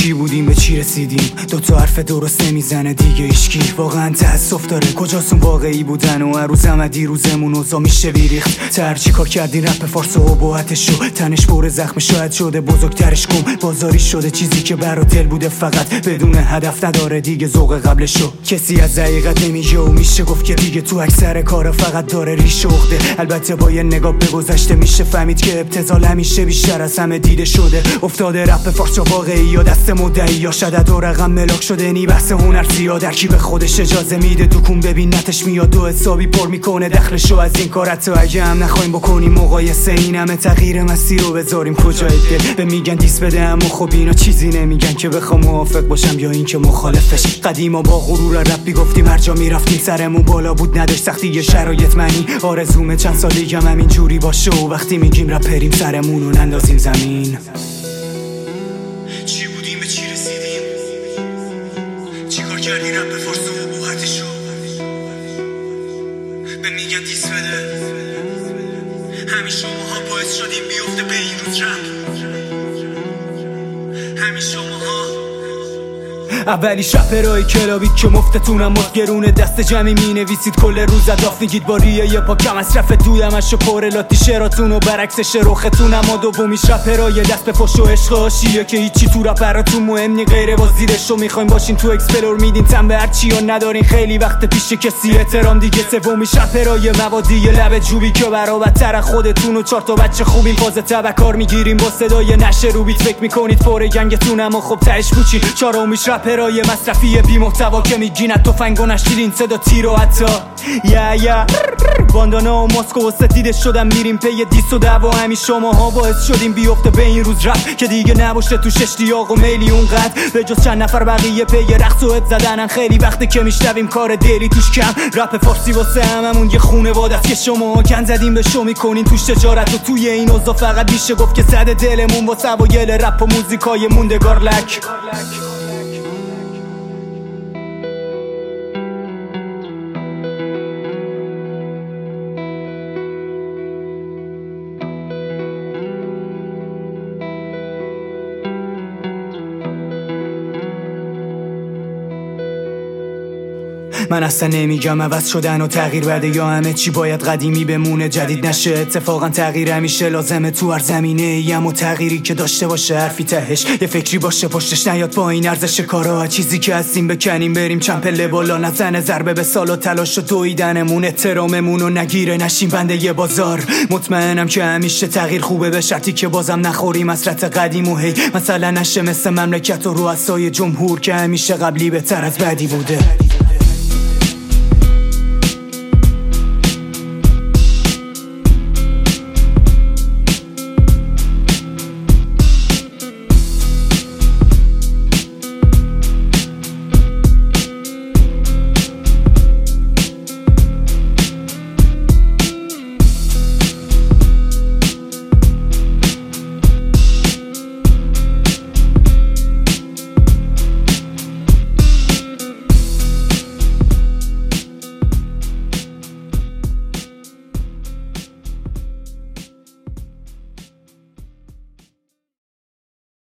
چی بودیم به چی رسیدیم؟ دوتا حرف درست نمیزنه دیگه هیچکی. واقعا تأسف داره کجاستون واقعی بودن و عروزم دیروزمون اوضاع میشه بیریخت. تر چی کار کردی رپ فارس و ابهتش شو تنش پر زخم شاید شده بزرگترش کن. بازاری شده چیزی که برا دل بوده فقط بدون هدف نداره دیگه ذوق قبلشو. کسی از حقیقت نمیگه و میشه گفت که دیگه تو اکثر کارا فقط داره ریش عقده. البته با یه نگاه به گذشته میشه فهمید که ابتذال همیشه بیشتر از همه دیده شده. افتاده رپ فارس واقعی یا دست مدعی یا شدد و رقم ملاک شده. نی بحث هنر زیاد در کی به خودش اجازه میده دکون ببین نتش میاد دو حسابی پر میکنه دخلشو از این کار. حتی اگه هم نخوایم بکنیم مقایسه این همه تغییر مسیر رو بذاریم کجای دل. به میگن دیس بده اما خب اینا چیزی نمیگن که بخوام موافق باشم یا این که مخالفش. قدیما با غرور رپی گفتیم هر جا میرفتیم سرمون بالا بود نداشت سختی یه شرایط منی. آرزومه چند سال دیگه هم همین جوری باشه و وقتی میگیم رپریم سرمون رو نندازیم زمین. چی بودیم به چی رسیدیم؟ چی کار کردی رپ فارس و ابهتشو؟ به میگن دیس بده همین شماها باعث شدیم بیفته به این روز رپ. همین شماها اولی رپرای کلابی که مفتتونم مدگرونه دست جمعی می نویسید کل روز اداف میگید با ریه یه پا کم از رفت دویمشو پر لاتی شراتون و برعکسش رختون. اما دومیش رپرای دست به فش و عشق آشیه که هیچی تو رپراتون مهم نی غیر بازدیدشو. میخوایم باشین تو اکسپلور میدین تن به هرچی و ندارین خیلی وقت پیش کسی احترام دیگه. سومیش رپرای موادی لب جوبی که برابرتر خودتون و چهار تا بچه خوبین فاز تبکار میگیریم با صدای نشه رو بیت فکر میکنید فور گنگتون اما خب تهش پوچین. چهارمیش رپرای مصرفی بی محتوا که میگین تفنگ و نشیدین صدا تیر و حتی یا باندانا و ماسک و ستیده شدم میریم پی دیس و دعوا. همین شماها باعث شدیم بیفته به این روز رپ که دیگه نباشه توش اشتیاق و میلی اونقدر به جز چند نفر بقیه پی رقص و هد زدنن. خیلی وقته که میشنویم کار دلی توش کم. رپ فارسی واسه هممون یه خونواده است که شما کن زدیم به شو میکنین توش تجارت و توی این اوضاع فقط میشه گفت که صد دلمون واسه اوایل رپ و موزیکای موندگار لک. من اصلا نمیگم عوض شدن و تغییر بده یا همه چی باید قدیمی بمونه جدید نشه. اتفاقا تغییر همیشه لازمه تو هر زمینه ایم و تغییری که داشته باشه حرفی تهش یه فکری باشه پشتش نیاد با این ارزش کارا. چیزی که هستیم بکنیم بریم چند پله بالا نزنه ضربه به سال و تلاش و دویدنمون. احتراممون و نگیره نشیم بنده یه بازار. مطمئنم که همیشه تغییر خوبه به شرطی که بازم نخوریم حسرت قدیم و هی مثلا نشه مثل مملکت و رؤسای جمهور که همیشه قبلی بهتر از بعدی بوده.